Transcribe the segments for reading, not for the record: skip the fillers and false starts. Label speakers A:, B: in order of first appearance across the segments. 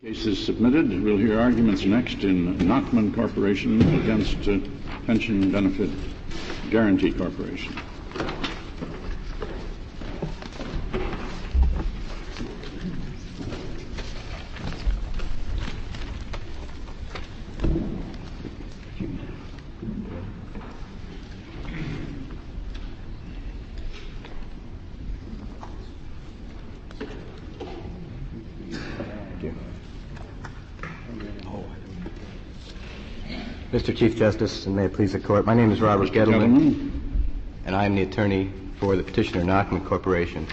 A: Case is submitted. We'll hear arguments next in Nachman Corporation against Pension Benefit Guaranty Corporation.
B: Mr. Chief Justice, and may it please the Court, my name is Robert Gettleman, and I am the attorney for the petitioner Nachman Corporation.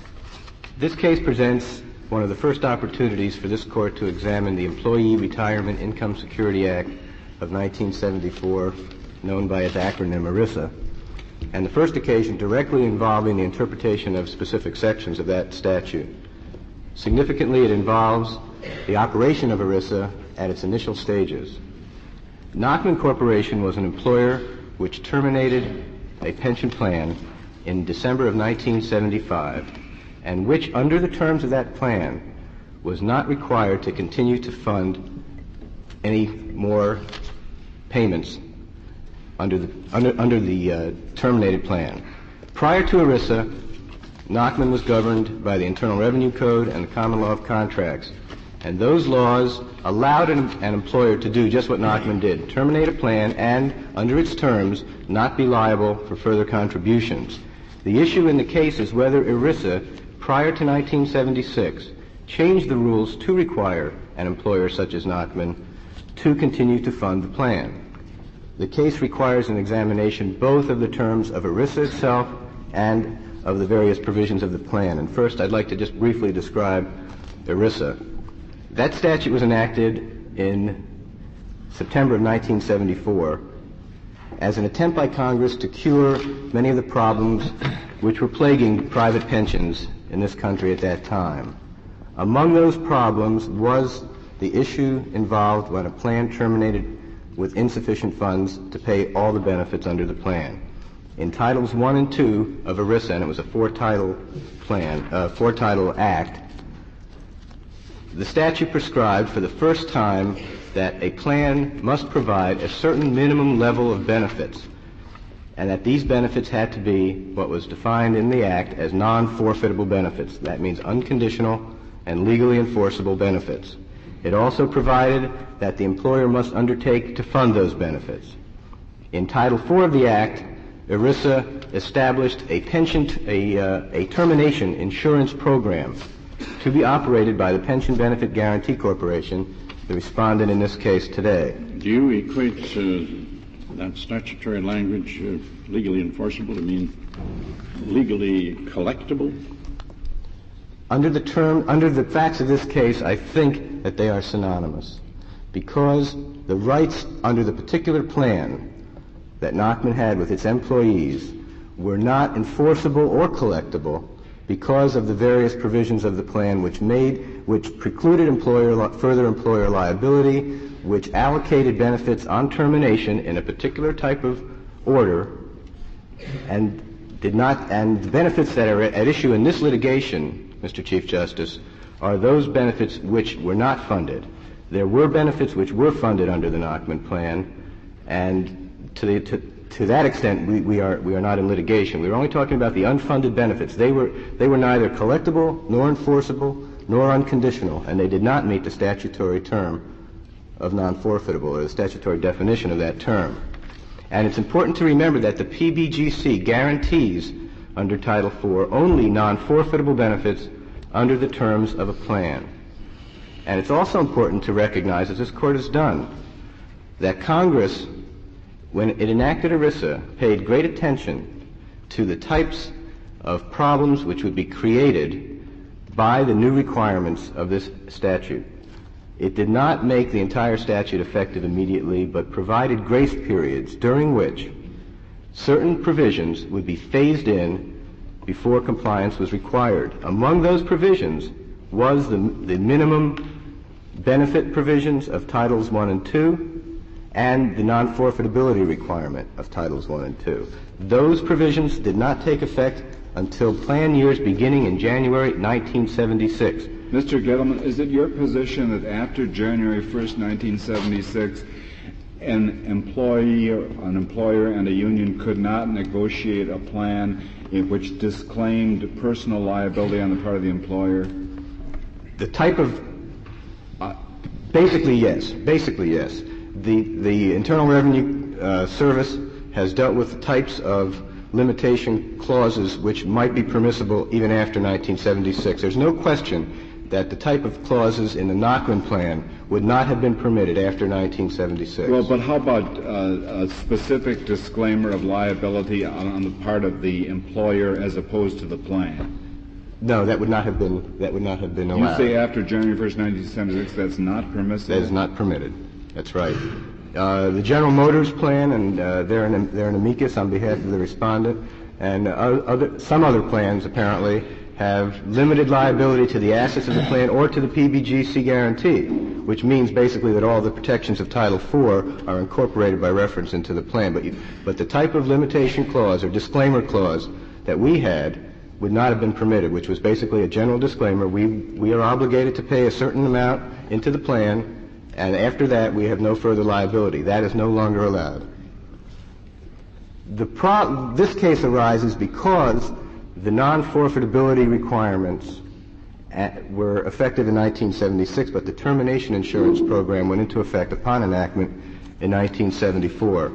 B: This case presents one of the first opportunities for this Court to examine the Employee Retirement Income Security Act of 1974, known by its acronym ERISA, and the first occasion directly involving the interpretation of specific sections of that statute. Significantly, it involves the operation of ERISA at its initial stages. Nachman Corporation was an employer which terminated a pension plan in December of 1975 and which, under the terms of that plan, was not required to continue to fund any more payments under the terminated plan. Prior to ERISA, Nachman was governed by the Internal Revenue Code and the Common Law of Contracts, and those laws allowed an employer to do just what Nachman did, terminate a plan and, under its terms, not be liable for further contributions. The issue in the case is whether ERISA, prior to 1976, changed the rules to require an employer such as Nachman to continue to fund the plan. The case requires an examination both of the terms of ERISA itself and of the various provisions of the plan. And first, I'd like to just briefly describe ERISA. That statute was enacted in September of 1974 as an attempt by Congress to cure many of the problems which were plaguing private pensions in this country at that time. Among those problems was the issue involved when a plan terminated with insufficient funds to pay all the benefits under the plan. In Titles 1 and 2 of ERISA, and it was a four-title act, the statute prescribed for the first time that a plan must provide a certain minimum level of benefits, and that these benefits had to be what was defined in the Act as non-forfeitable benefits. That means unconditional and legally enforceable benefits. It also provided that the employer must undertake to fund those benefits. In Title 4 of the Act, ERISA established a termination insurance program to be operated by the Pension Benefit Guaranty Corporation, the respondent in this case today.
A: Do you equate that statutory language, legally enforceable, to mean legally collectible?
B: Under the facts of this case, I think that they are synonymous, because the rights under the particular plan that Nachman had with its employees were not enforceable or collectible because of the various provisions of the plan which precluded further employer liability, which allocated benefits on termination in a particular type of order, and the benefits that are at issue in this litigation, Mr. Chief Justice, are those benefits which were not funded. There were benefits which were funded under the Nachman plan, and to that extent, we are not in litigation. We are only talking about the unfunded benefits. They were neither collectible, nor enforceable, nor unconditional, and they did not meet the statutory term of non-forfeitable, or the statutory definition of that term. And it's important to remember that the PBGC guarantees under Title IV only non-forfeitable benefits under the terms of a plan. And it's also important to recognize, as this Court has done, that Congress, when it enacted ERISA, paid great attention to the types of problems which would be created by the new requirements of this statute. It did not make the entire statute effective immediately, but provided grace periods during which certain provisions would be phased in before compliance was required. Among those provisions was the minimum benefit provisions of Titles 1 and 2, and the non-forfeitability requirement of Titles 1 and 2. Those provisions did not take effect until plan years beginning in January 1976.
C: Mr. Gettleman, is it your position that after January 1st, 1976, an employer and a union could not negotiate a plan in which disclaimed personal liability on the part of the employer?
B: The type of basically yes. The Internal Revenue Service has dealt with the types of limitation clauses which might be permissible even after 1976. There's no question that the type of clauses in the Nachman Plan would not have been permitted after 1976.
C: Well, but how about a specific disclaimer of liability on the part of the employer as opposed to the plan?
B: No, that would not have been allowed.
C: You say after January 1st, 1976, that's not permissible?
B: That is not permitted. That's right. The General Motors Plan, and they're an amicus on behalf of the respondent, and some other plans apparently have limited liability to the assets of the plan or to the PBGC guarantee, which means basically that all the protections of Title IV are incorporated by reference into the plan. But the type of limitation clause or disclaimer clause that we had would not have been permitted, which was basically a general disclaimer. We are obligated to pay a certain amount into the plan, and after that we have no further liability. That is no longer allowed. This case arises because the non-forfeitability requirements were effective in 1976, but the termination insurance program went into effect upon enactment in 1974.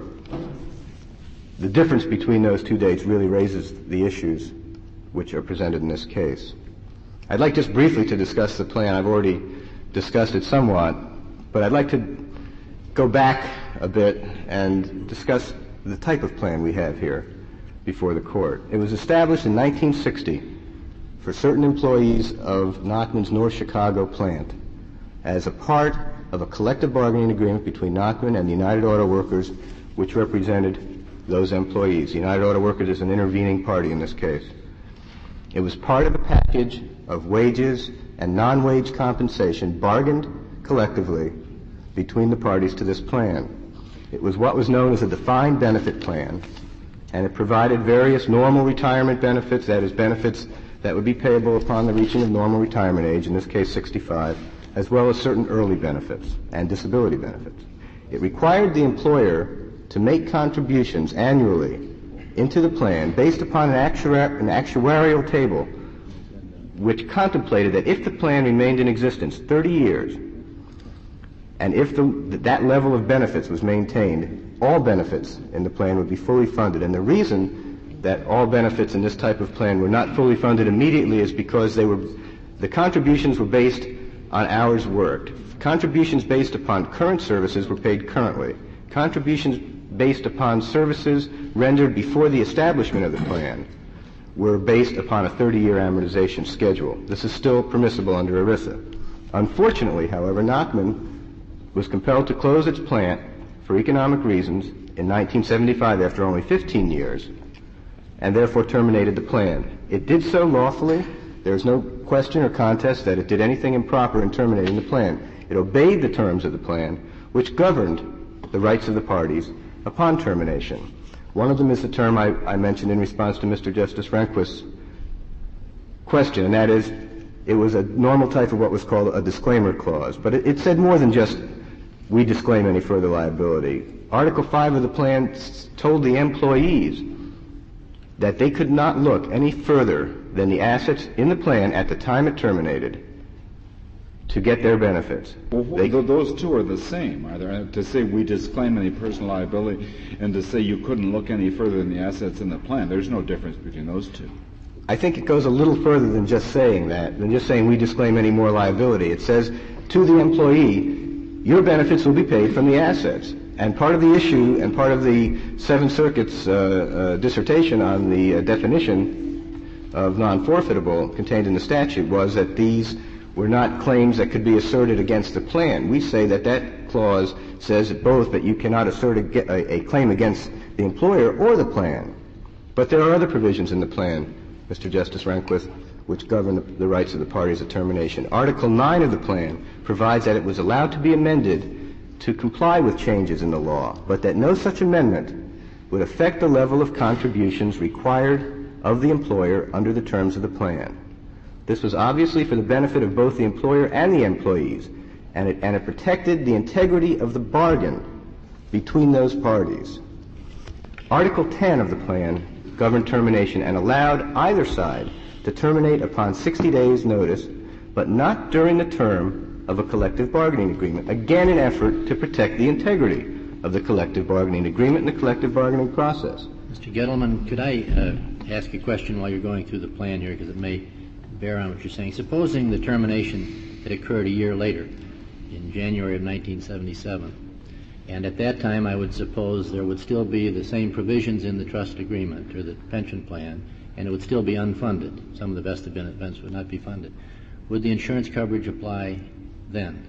B: The difference between those two dates really raises the issues which are presented in this case. I'd like just briefly to discuss the plan. I've already discussed it somewhat, but I'd like to go back a bit and discuss the type of plan we have here before the court. It was established in 1960 for certain employees of Nachman's North Chicago plant as a part of a collective bargaining agreement between Nachman and the United Auto Workers, which represented those employees. The United Auto Workers is an intervening party in this case. It was part of a package of wages and non-wage compensation bargained collectively between the parties to this plan. It was what was known as a defined benefit plan, and it provided various normal retirement benefits, that is, benefits that would be payable upon the reaching of normal retirement age, in this case 65, as well as certain early benefits and disability benefits. It required the employer to make contributions annually into the plan based upon an actuarial table which contemplated that if the plan remained in existence 30 years and if that level of benefits was maintained, all benefits in the plan would be fully funded. And the reason that all benefits in this type of plan were not fully funded immediately is because the contributions were based on hours worked. Contributions based upon current services were paid currently. Contributions based upon services rendered before the establishment of the plan were based upon a 30-year amortization schedule. This is still permissible under ERISA. Unfortunately, however, Nachman was compelled to close its plant for economic reasons in 1975 after only 15 years, and therefore terminated the plan. It did so lawfully. There is no question or contest that it did anything improper in terminating the plan. It obeyed the terms of the plan, which governed the rights of the parties upon termination. One of them is the term I mentioned in response to Mr. Justice Rehnquist's question, and that is, it was a normal type of what was called a disclaimer clause. But it said more than just, we disclaim any further liability. Article 5 of the plan told the employees that they could not look any further than the assets in the plan at the time it terminated to get their benefits.
C: Well, those two are the same, are there? To say we disclaim any personal liability and to say you couldn't look any further than the assets in the plan, there's no difference between those two.
B: I think it goes a little further than just saying that, than just saying we disclaim any more liability. It says to the employee, your benefits will be paid from the assets. And part of the issue and part of the Seventh Circuit's dissertation on the definition of non-forfeitable contained in the statute was that these were not claims that could be asserted against the plan. We say that that clause says both that you cannot assert a claim against the employer or the plan. But there are other provisions in the plan, Mr. Justice Rehnquist, which govern the rights of the parties at termination. Article 9 of the plan provides that it was allowed to be amended to comply with changes in the law, but that no such amendment would affect the level of contributions required of the employer under the terms of the plan. This was obviously for the benefit of both the employer and the employees, and it protected the integrity of the bargain between those parties. Article 10 of the plan governed termination and allowed either side to terminate upon 60 days' notice, but not during the term of a collective bargaining agreement. Again, an effort to protect the integrity of the collective bargaining agreement and the collective bargaining process.
D: Mr. Gettleman, could I ask a question while you're going through the plan here, because it may bear on what you're saying. Supposing the termination had occurred a year later, in January of 1977, and at that time I would suppose there would still be the same provisions in the trust agreement or the pension plan, and it would still be unfunded. Some of the vested benefits would not be funded. Would the insurance coverage apply then?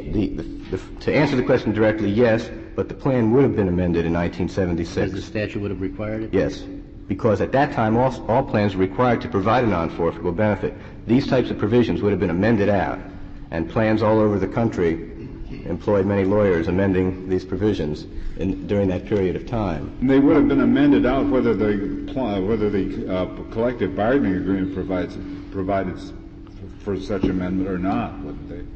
B: To answer the question directly, yes, but the plan would have been amended in 1976.
D: Because the statute would have required it?
B: Yes, because at that time all plans were required to provide a non-forfeitable benefit. These types of provisions would have been amended out, and plans all over the country employed many lawyers amending these provisions during that period of time.
C: And they would have been amended out whether the collective bargaining agreement provided for such amendment or not, wouldn't they?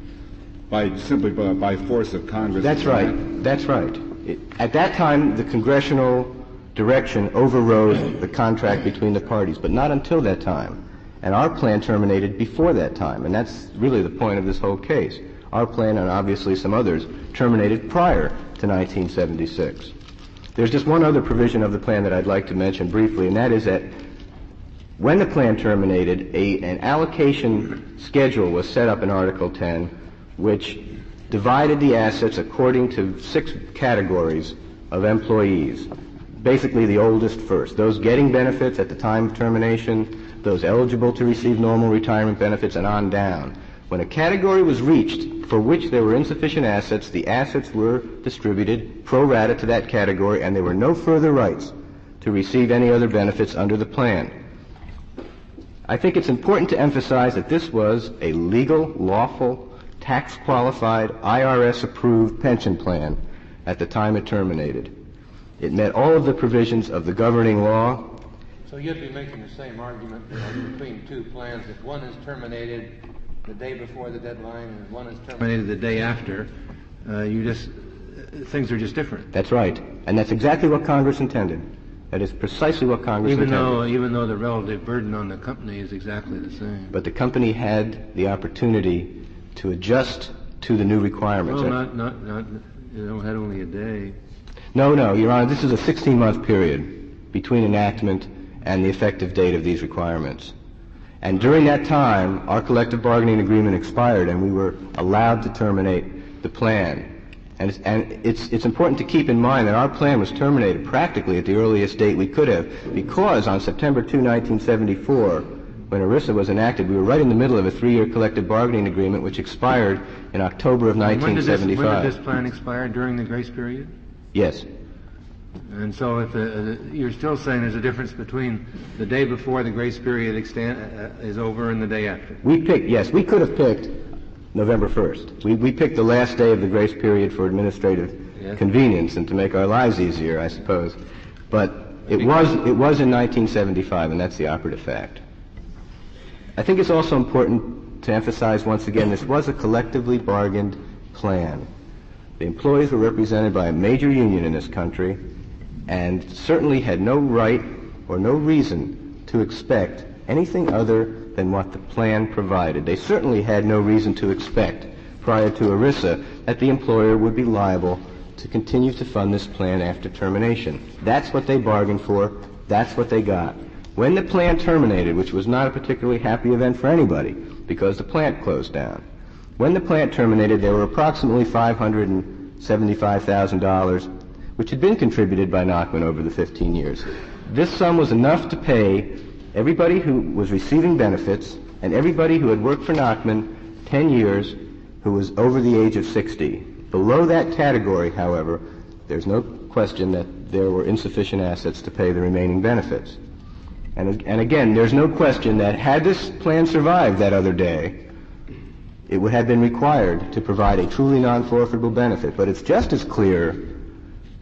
C: By force of Congress.
B: That's right. That's right. At that time, the congressional direction overrode the contract between the parties, but not until that time. And our plan terminated before that time, and that's really the point of this whole case. Our plan, and obviously some others, terminated prior to 1976. There's just one other provision of the plan that I'd like to mention briefly, and that is that when the plan terminated, an allocation schedule was set up in Article 10, which divided the assets according to 6 categories of employees. Basically the oldest first, those getting benefits at the time of termination, those eligible to receive normal retirement benefits, and on down. When a category was reached for which there were insufficient assets, the assets were distributed pro rata to that category, and there were no further rights to receive any other benefits under the plan. I think it's important to emphasize that this was a legal, lawful, tax-qualified, IRS-approved pension plan at the time it terminated. It met all of the provisions of the governing law.
E: So you'd be making the same argument between two plans. If one is terminated the day before the deadline and one is terminated the day after, things are just different.
B: That's right. And that's exactly what Congress intended. That is precisely what Congress intended.
E: Even though the relative burden on the company is exactly the same.
B: But the company had the opportunity to adjust to the new requirements.
E: Well, not had only a day.
B: No, Your Honor, this is a 16-month period between enactment and the effective date of these requirements. And during that time, our collective bargaining agreement expired, and we were allowed to terminate the plan. And it's important to keep in mind that our plan was terminated practically at the earliest date we could have, because on September 2, 1974, when ERISA was enacted, we were right in the middle of a 3-year collective bargaining agreement which expired in October of 1975.
E: When did this plan expire? During the grace period?
B: Yes.
E: And so if you're still saying there's a difference between the day before the grace period is over and the day after?
B: We could have picked November 1st. We picked the last day of the grace period for administrative convenience and to make our lives easier, I suppose. But it was in 1975, and that's the operative fact. I think it's also important to emphasize once again this was a collectively bargained plan. The employees were represented by a major union in this country and certainly had no right or no reason to expect anything other than what the plan provided. They certainly had no reason to expect prior to ERISA that the employer would be liable to continue to fund this plan after termination. That's what they bargained for. That's what they got. When the plan terminated, which was not a particularly happy event for anybody because the plant closed down, when the plant terminated, there were approximately $575,000, which had been contributed by Nachman over the 15 years. This sum was enough to pay everybody who was receiving benefits and everybody who had worked for Nachman 10 years who was over the age of 60. Below that category, however, there's no question that there were insufficient assets to pay the remaining benefits. And again, there's no question that had this plan survived that other day, it would have been required to provide a truly non-forfeitable benefit. But it's just as clear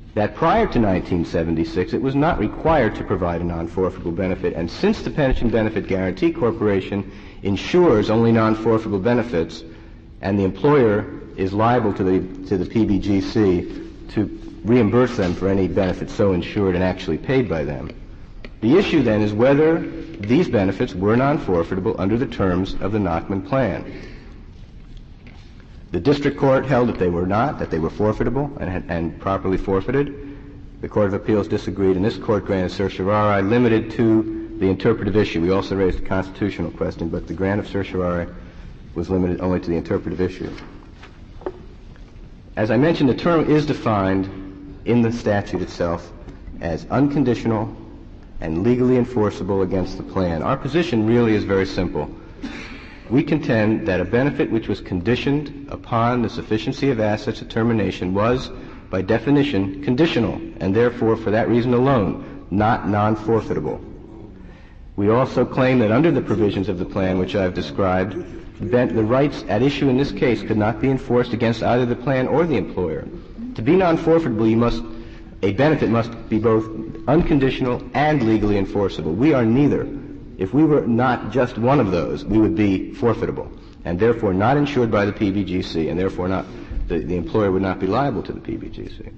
B: that prior to 1976 it was not required to provide a non-forfeitable benefit, and since the Pension Benefit Guaranty Corporation insures only non-forfeitable benefits, and the employer is liable to the PBGC to reimburse them for any benefits so insured and actually paid by them. The issue then is whether these benefits were non-forfeitable under the terms of the Nachman Plan. The district court held that they were not, that they were forfeitable and properly forfeited. The Court of Appeals disagreed, and this court granted certiorari limited to the interpretive issue. We also raised a constitutional question, but the grant of certiorari was limited only to the interpretive issue. As I mentioned, the term is defined in the statute itself as unconditional and legally enforceable against the plan. Our position really is very simple. We contend that a benefit which was conditioned upon the sufficiency of assets at termination was, by definition, conditional, and therefore, for that reason alone, not non-forfeitable. We also claim that under the provisions of the plan which I've described, the rights at issue in this case could not be enforced against either the plan or the employer. To be non-forfeitable, a benefit must be both unconditional and legally enforceable. We are neither. If we were not just one of those, we would be forfeitable, and therefore not insured by the PBGC, and therefore the employer would not be liable to the PBGC.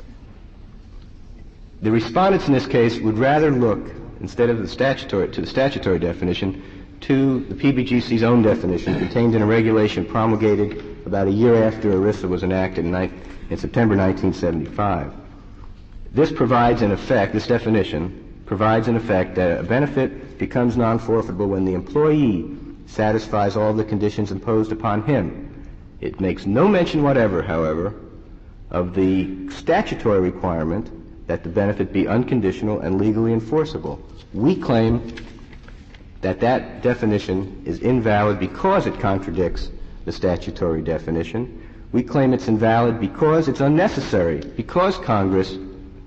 B: The respondents in this case would rather look, instead of the statutory definition, to the PBGC's own definition contained in a regulation promulgated about a year after ERISA was enacted in September 1975. This definition provides in effect that a benefit becomes non-forfeitable when the employee satisfies all the conditions imposed upon him. It makes no mention whatever, however, of the statutory requirement that the benefit be unconditional and legally enforceable. We claim that that definition is invalid because it contradicts the statutory definition. We claim it's invalid because it's unnecessary, because Congress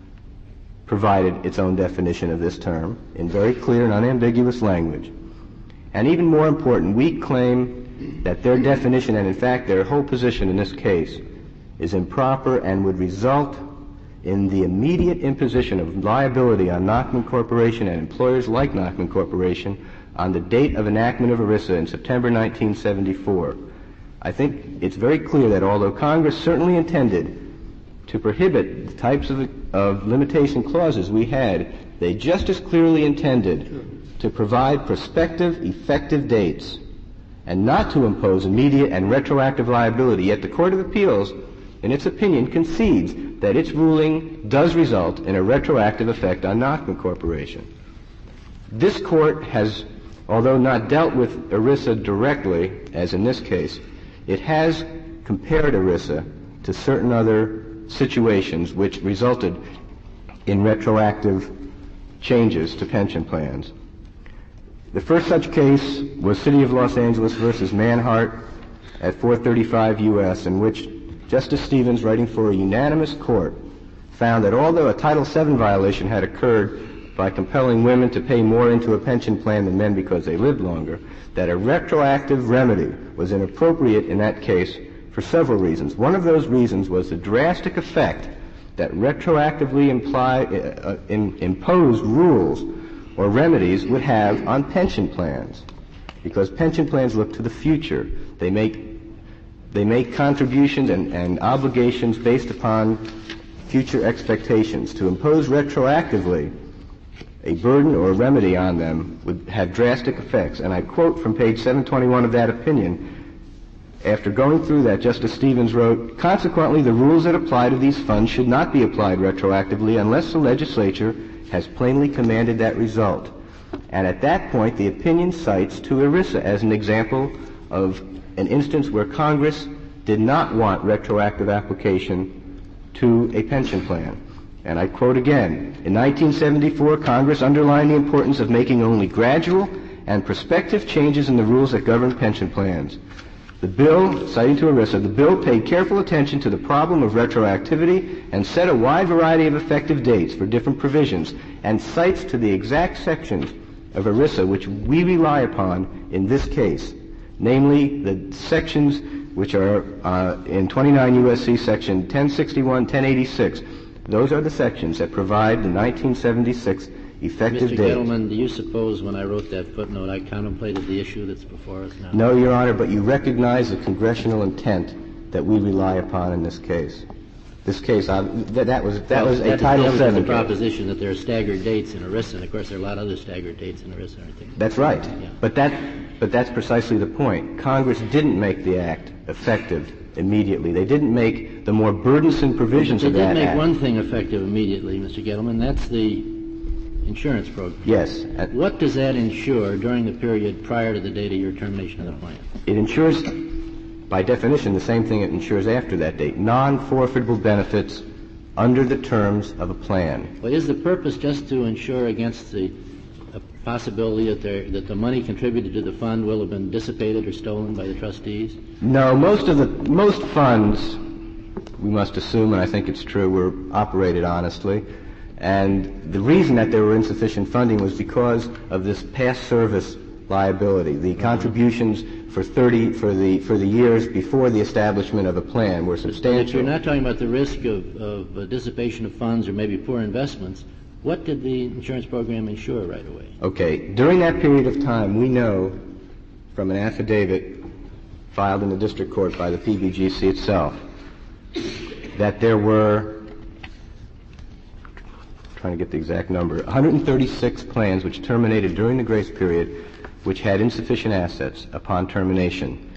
B: provided its own definition of this term in very clear and unambiguous language. And even more important, we claim that their definition, and in fact their whole position in this case, is improper and would result in the immediate imposition of liability on Nachman Corporation and employers like Nachman Corporation on the date of enactment of ERISA in September 1974. I think it's very clear that although Congress certainly intended to prohibit the types of limitation clauses we had, they just as clearly intended to provide prospective, effective dates and not to impose immediate and retroactive liability. Yet the Court of Appeals, in its opinion, concedes that its ruling does result in a retroactive effect on Nachman Corporation. This Court has, although not dealt with ERISA directly, as in this case, it has compared ERISA to certain other situations which resulted in retroactive changes to pension plans. The first such case was City of Los Angeles versus Manhart at 435 U.S., in which Justice Stevens, writing for a unanimous court, found that although a Title VII violation had occurred by compelling women to pay more into a pension plan than men because they lived longer, that a retroactive remedy was inappropriate in that case for several reasons. One of those reasons was the drastic effect that retroactively imposed rules or remedies would have on pension plans, because pension plans look to the future. They make contributions and obligations based upon future expectations. To impose retroactively a burden or a remedy on them would have drastic effects. And I quote from page 721 of that opinion. After going through that, Justice Stevens wrote, "Consequently, the rules that apply to these funds should not be applied retroactively unless the legislature has plainly commanded that result." And at that point, the opinion cites to ERISA as an example of an instance where Congress did not want retroactive application to a pension plan. And I quote again, "In 1974, Congress underlined the importance of making only gradual and prospective changes in the rules that govern pension plans. The bill," citing to ERISA, "the bill paid careful attention to the problem of retroactivity and set a wide variety of effective dates for different provisions," and cites to the exact sections of ERISA which we rely upon in this case, namely the sections which are in 29 U.S.C. section 1061, 1086. Those are the sections that provide the 1976 effective
D: Mr.
B: date.
D: Gettleman, do you suppose when I wrote that footnote I contemplated the issue that's before us now?
B: No, Your Honor, but you recognize the congressional intent that we rely upon in this case. This case, that was a Title VII
D: That was the
B: case.
D: proposition that there are staggered dates in ERISA, and of course there are a lot of other staggered dates in ERISA, aren't there?
B: That's right.
D: Yeah.
B: But that's precisely the point. Congress didn't make the act effective immediately. They didn't make the more burdensome provisions of that act.
D: They did make one thing effective immediately, Mr. Gettleman. That's the insurance program.
B: Yes.
D: What does that insure during the period prior to the date of your termination of the plan?
B: It insures, by definition, the same thing it insures after that date, non-forfeitable benefits under the terms of a plan.
D: Well, is the purpose just to insure against the possibility that the money contributed to the fund will have been dissipated or stolen by the trustees?
B: No, most funds, we must assume, and I think it's true, were operated honestly. And the reason that there were insufficient funding was because of this past service liability. The contributions for the years before the establishment of a plan were substantial.
D: If you're not talking about the risk of dissipation of funds or maybe poor investments, what did the insurance program insure right away?
B: Okay. During that period of time, we know from an affidavit filed in the district court by the PBGC itself that there were, trying to get the exact number, 136 plans which terminated during the grace period which had insufficient assets upon termination.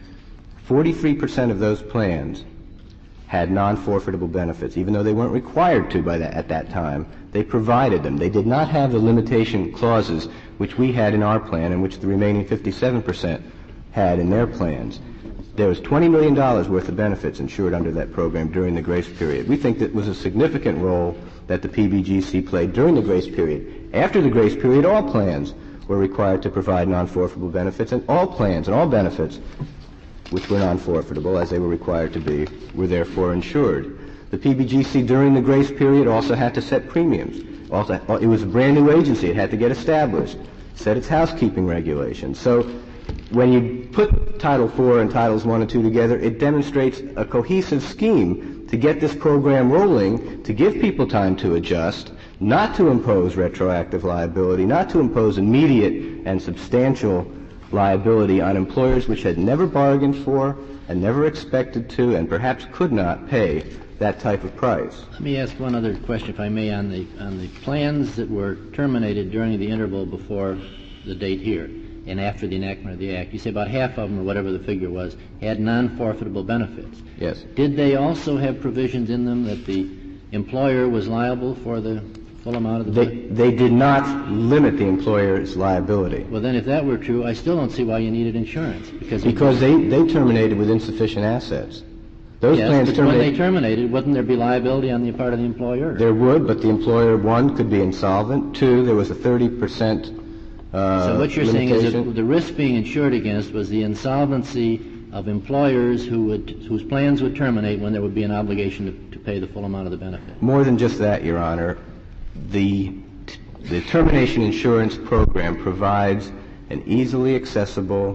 B: 43% of those plans had non-forfeitable benefits, even though they weren't required to at that time. They provided them. They did not have the limitation clauses which we had in our plan and which the remaining 57% had in their plans. There was $20 million worth of benefits insured under that program during the grace period. We think that was a significant role that the PBGC played during the grace period. After the grace period, all plans were required to provide non-forfeitable benefits, and all plans and all benefits which were non-forfeitable, as they were required to be, were therefore insured. The PBGC during the grace period also had to set premiums. It was a brand new agency. It had to get established, set its housekeeping regulations. So when you put Title IV and Titles I and II together, it demonstrates a cohesive scheme to get this program rolling, to give people time to adjust, not to impose retroactive liability, not to impose immediate and substantial liability on employers which had never bargained for and never expected to and perhaps could not pay that type of price.
D: Let me ask one other question, if I may, on the plans that were terminated during the interval before the date here and after the enactment of the Act. You say about half of them, or whatever the figure was, had non-forfeitable benefits.
B: Yes.
D: Did they also have provisions in them that the employer was liable for the full amount of the benefit?
B: They did not limit the employer's liability.
D: Well, then, if that were true, I still don't see why you needed insurance. Because
B: they terminated with insufficient assets. Those plans
D: but when they terminated, wouldn't there be liability on the part of the employer?
B: There would, but the employer, one, could be insolvent. Two, there was a 30%
D: so what you're
B: limitation.
D: saying is that the risk being insured against was the insolvency of employers whose plans would terminate when there would be an obligation to pay the full amount of the benefit.
B: More than just that, Your Honor. The termination insurance program provides an easily accessible,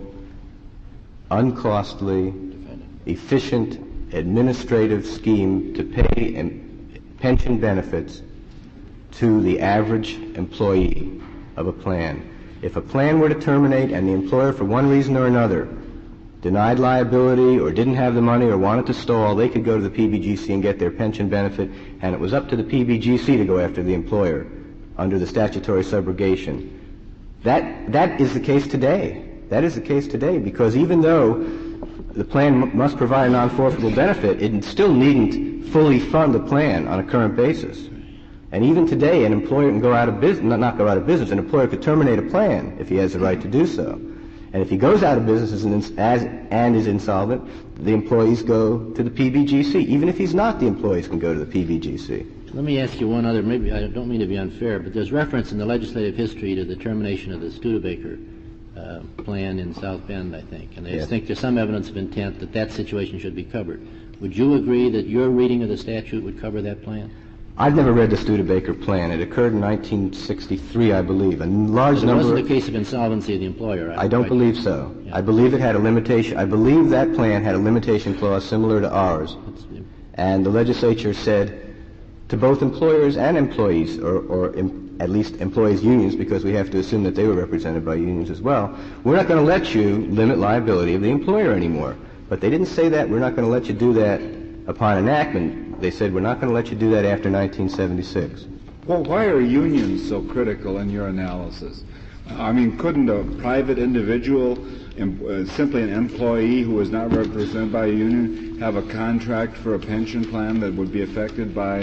B: uncostly, efficient administrative scheme to pay pension benefits to the average employee of a plan. If a plan were to terminate and the employer, for one reason or another, denied liability or didn't have the money or wanted to stall, they could go to the PBGC and get their pension benefit, and it was up to the PBGC to go after the employer under the statutory subrogation. That is the case today. That is the case today, because even though the plan must provide a non-forfeitable benefit, it still needn't fully fund the plan on a current basis. And even today, an employer can go out of business, not go out of business, an employer could terminate a plan if he has the right to do so. And if he goes out of business and is insolvent, the employees go to the PBGC. Even if he's not, the employees can go to the PBGC.
D: Let me ask you one other, maybe I don't mean to be unfair, but there's reference in the legislative history to the termination of the Studebaker plan in South Bend, I think. And I think there's some evidence of intent that situation should be covered. Would you agree that your reading of the statute would cover that plan?
B: I've never read the Studebaker plan. It occurred in 1963, I believe. A large number. It
D: wasn't a case of insolvency of the employer.
B: I don't believe so. Yeah. I believe it had a limitation. I believe that plan had a limitation clause similar to ours. And the legislature said to both employers and employees, or at least employees' unions, because we have to assume that they were represented by unions as well. We're not going to let you limit liability of the employer anymore. But they didn't say that. We're not going to let you do that upon enactment. They said we're not going to let you do that after 1976.
C: Well, why are unions so critical in your analysis? I mean, couldn't a private individual, simply an employee who is not represented by a union, have a contract for a pension plan that would be affected by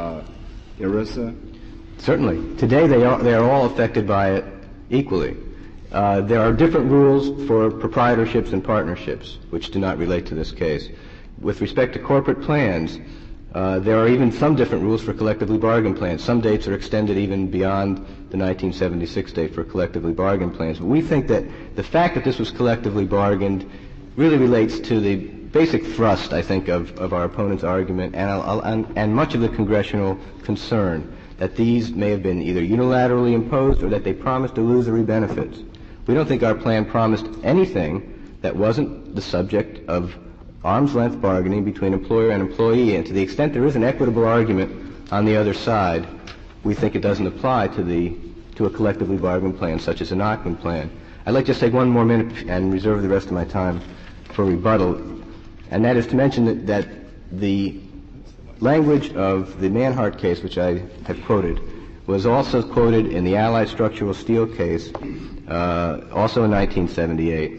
C: ERISA?
B: Certainly. Today they are all affected by it equally. There are different rules for proprietorships and partnerships, which do not relate to this case. With respect to corporate plans, there are even some different rules for collectively bargained plans. Some dates are extended even beyond the 1976 date for collectively bargained plans. But we think that the fact that this was collectively bargained really relates to the basic thrust, I think, of our opponent's argument and much of the congressional concern that these may have been either unilaterally imposed or that they promised illusory benefits. We don't think our plan promised anything that wasn't the subject of arm's-length bargaining between employer and employee, and to the extent there is an equitable argument on the other side, we think it doesn't apply to a collectively bargained plan such as a Nachman plan. I'd like to just take one more minute and reserve the rest of my time for rebuttal, and that is to mention that the language of the Manhart case, which I have quoted, was also quoted in the Allied Structural Steel case, also in 1978,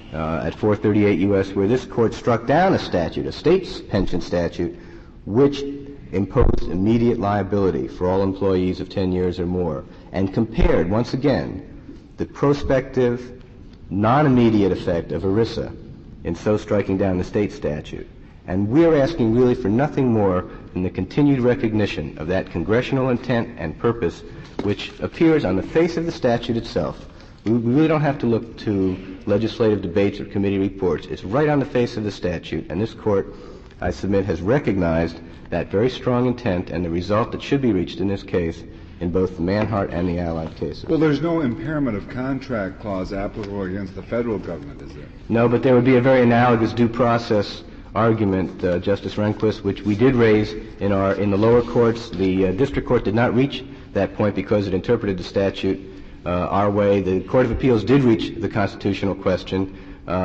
B: at 438 U.S., where this court struck down a statute, a state's pension statute, which imposed immediate liability for all employees of 10 years or more, and compared, once again, the prospective, non-immediate effect of ERISA in so striking down the state statute. And we're asking really for nothing more than the continued recognition of that congressional intent and purpose which appears on the face of the statute itself. We really don't have to look to legislative debates or committee reports. It's right on the face of the statute, and this court, I submit, has recognized that very strong intent and the result that should be reached in this case in both the Manhart and the Allied cases.
C: Well, there's no impairment of contract clause applicable against the federal government, is there?
B: No, but there would be a very analogous due process argument, Justice Rehnquist, which we did raise in the lower courts. The district court did not reach that point because it interpreted the statute our way. The Court of Appeals did reach the constitutional question.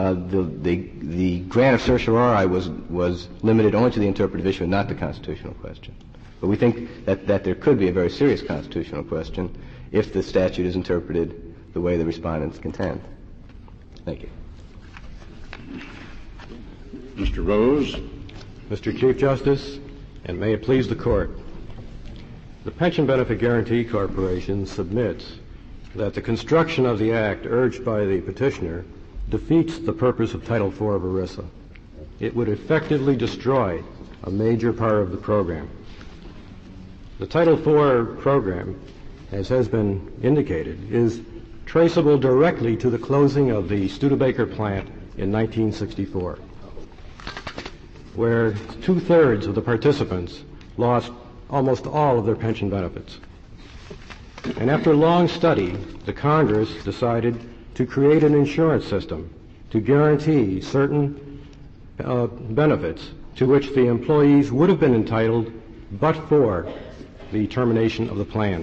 B: The grant of certiorari was limited only to the interpretive issue and not the constitutional question. But we think that there could be a very serious constitutional question if the statute is interpreted the way the respondents contend. Thank you.
A: Mr. Rose.
F: Mr. Chief Justice, and may it please the Court, the Pension Benefit Guarantee Corporation submits that the construction of the Act urged by the petitioner defeats the purpose of Title IV of ERISA. It would effectively destroy a major part of the program. The Title IV program, as has been indicated, is traceable directly to the closing of the Studebaker plant in 1964, where 2/3 of the participants lost almost all of their pension benefits. And after long study, the Congress decided to create an insurance system to guarantee certain benefits to which the employees would have been entitled but for the termination of the plan.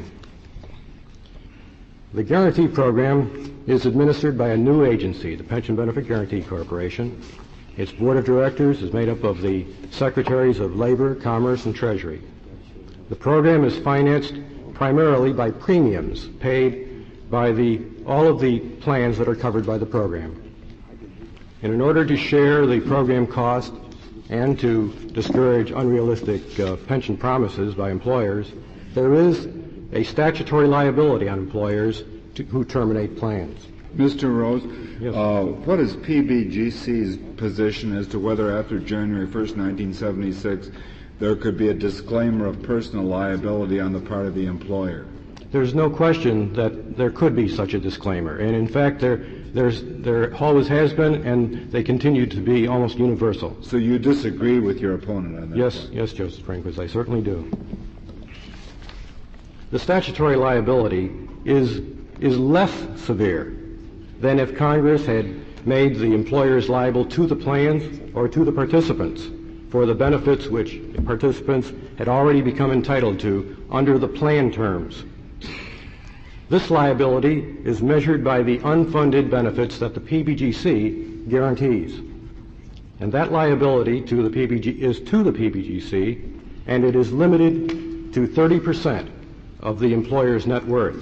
F: The guarantee program is administered by a new agency, the Pension Benefit Guarantee Corporation. Its board of directors is made up of the Secretaries of Labor, Commerce, and Treasury. The program is financed primarily by premiums paid by all of the plans that are covered by the program. And in order to share the program cost and to discourage unrealistic pension promises by employers, there is a statutory liability on employers who terminate plans.
C: Mr. Rose,
F: Yes.
C: What is PBGC's position as to whether after January 1st, 1976, there could be a disclaimer of personal liability on the part of the employer?
F: There's no question that there could be such a disclaimer, and in fact there always has been, and they continue to be almost universal.
C: So you disagree with your opponent on that?
F: Yes, Justice Rehnquist, I certainly do. The statutory liability is less severe than if Congress had made the employers liable to the plans or to the participants for the benefits which participants had already become entitled to under the plan terms. This liability is measured by the unfunded benefits that the PBGC guarantees. And that liability is to the PBGC, and it is limited to 30% of the employer's net worth.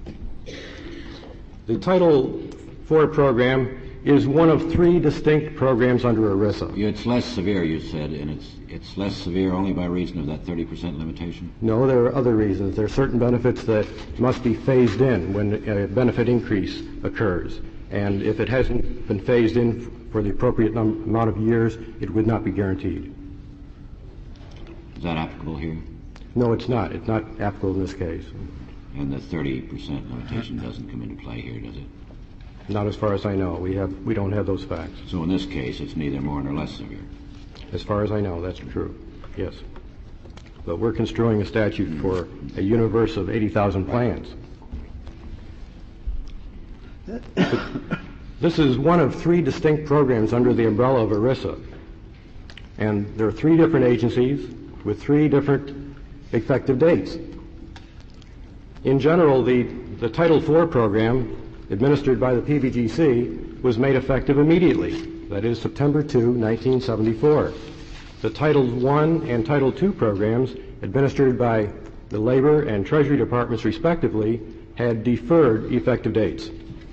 F: The Title IV program is one of 3 distinct programs under ERISA.
G: It's less severe, you said, and it's less severe only by reason of that 30% limitation?
F: No, there are other reasons. There are certain benefits that must be phased in when a benefit increase occurs. And if it hasn't been phased in for the appropriate amount of years, it would not be guaranteed.
G: Is that applicable here?
F: No, it's not. It's not applicable in this case.
G: And the 30% limitation doesn't come into play here, does it?
F: Not as far as I know. We don't have those facts.
G: So in this case, it's neither more nor less severe.
F: As far as I know, that's true. Yes. But we're construing a statute for a universe of 80,000 plans. This is one of 3 distinct programs under the umbrella of ERISA. And there are 3 different agencies with 3 different effective dates. In general, the Title IV program administered by the PBGC was made effective immediately, that is September 2, 1974. The Title I and Title II programs administered by the Labor and Treasury Departments respectively had deferred effective dates.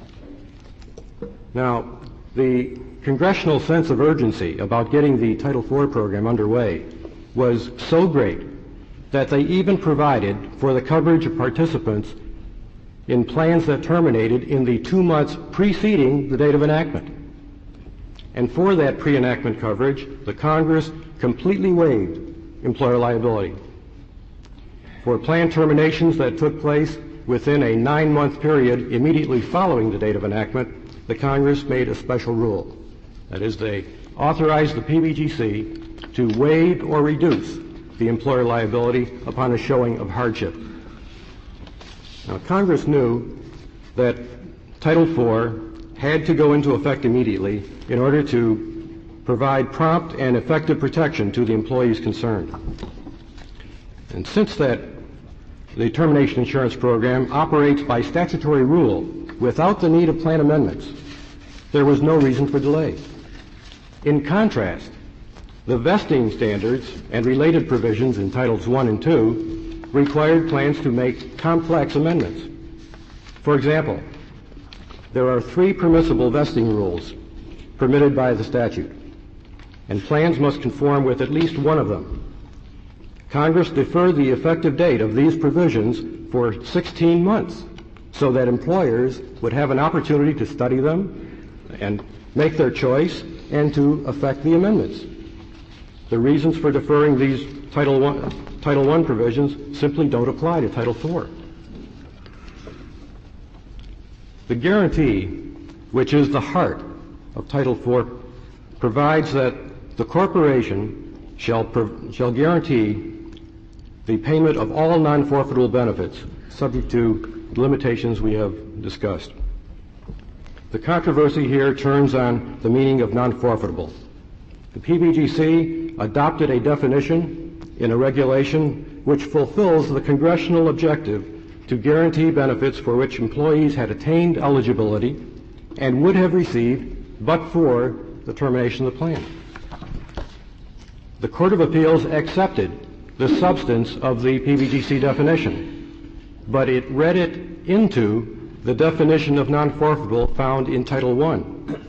F: Now, the congressional sense of urgency about getting the Title IV program underway was so great that they even provided for the coverage of participants in plans that terminated in the 2 months preceding the date of enactment. And for that pre-enactment coverage, the Congress completely waived employer liability. For plan terminations that took place within a 9-month period immediately following the date of enactment, the Congress made a special rule. That is, they authorized the PBGC to waive or reduce the employer liability upon a showing of hardship. Now, Congress knew that Title IV had to go into effect immediately in order to provide prompt and effective protection to the employees concerned. And since that, the termination insurance program operates by statutory rule without the need of plan amendments, there was no reason for delay. In contrast, the vesting standards and related provisions in Titles I and II required plans to make complex amendments. For example, there are 3 permissible vesting rules permitted by the statute, and plans must conform with at least one of them. Congress deferred the effective date of these provisions for 16 months so that employers would have an opportunity to study them and make their choice and to effect the amendments. The reasons for deferring these Title I provisions simply don't apply to Title IV. The guarantee, which is the heart of Title IV, provides that the corporation shall guarantee the payment of all non-forfeitable benefits, subject to limitations we have discussed. The controversy here turns on the meaning of non-forfeitable. The PBGC adopted a definition in a regulation which fulfills the congressional objective to guarantee benefits for which employees had attained eligibility and would have received but for the termination of the plan. The Court of Appeals accepted the substance of the PBGC definition, but it read it into the definition of non-forfeitable found in Title I.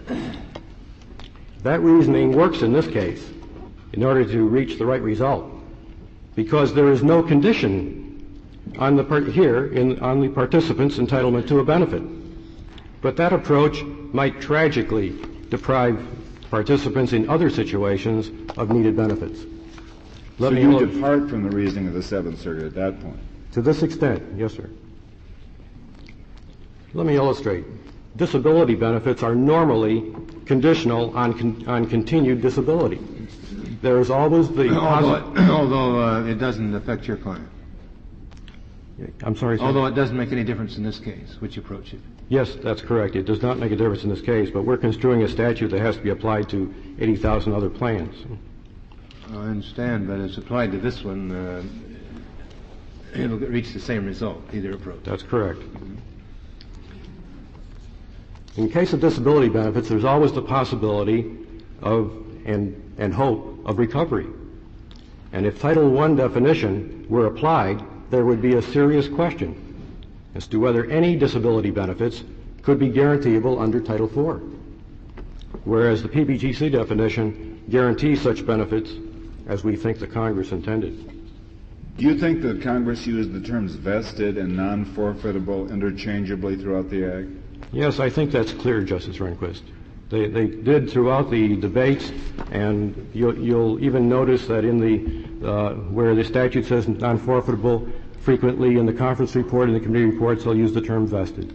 F: That reasoning works in this case in order to reach the right result, because there is no condition on the participant's entitlement to a benefit. But that approach might tragically deprive participants in other situations of needed benefits.
C: So you depart from the reasoning of the Seventh Circuit at that point?
F: To this extent, yes, sir. Let me illustrate. Disability benefits are normally conditional on continued disability. There is always the
E: although it doesn't affect your client.
F: I'm sorry, sir?
E: Although it doesn't make any difference in this case, which approach it.
F: Yes, that's correct. It does not make a difference in this case, but we're construing a statute that has to be applied to 80,000 other plans.
E: I understand, but it's applied to this one, it'll reach the same result, either approach.
F: That's correct. In case of disability benefits, there's always the possibility of and hope of recovery. And if Title I definition were applied, there would be a serious question as to whether any disability benefits could be guaranteeable under Title IV, whereas the PBGC definition guarantees such benefits as we think the Congress intended.
C: Do you think that Congress used the terms vested and non-forfeitable interchangeably throughout the Act?
F: Yes, I think that's clear, Justice Rehnquist. They did throughout the debates, and you'll even notice that in the where the statute says non-forfeitable, frequently in the conference report and the committee reports they'll use the term vested.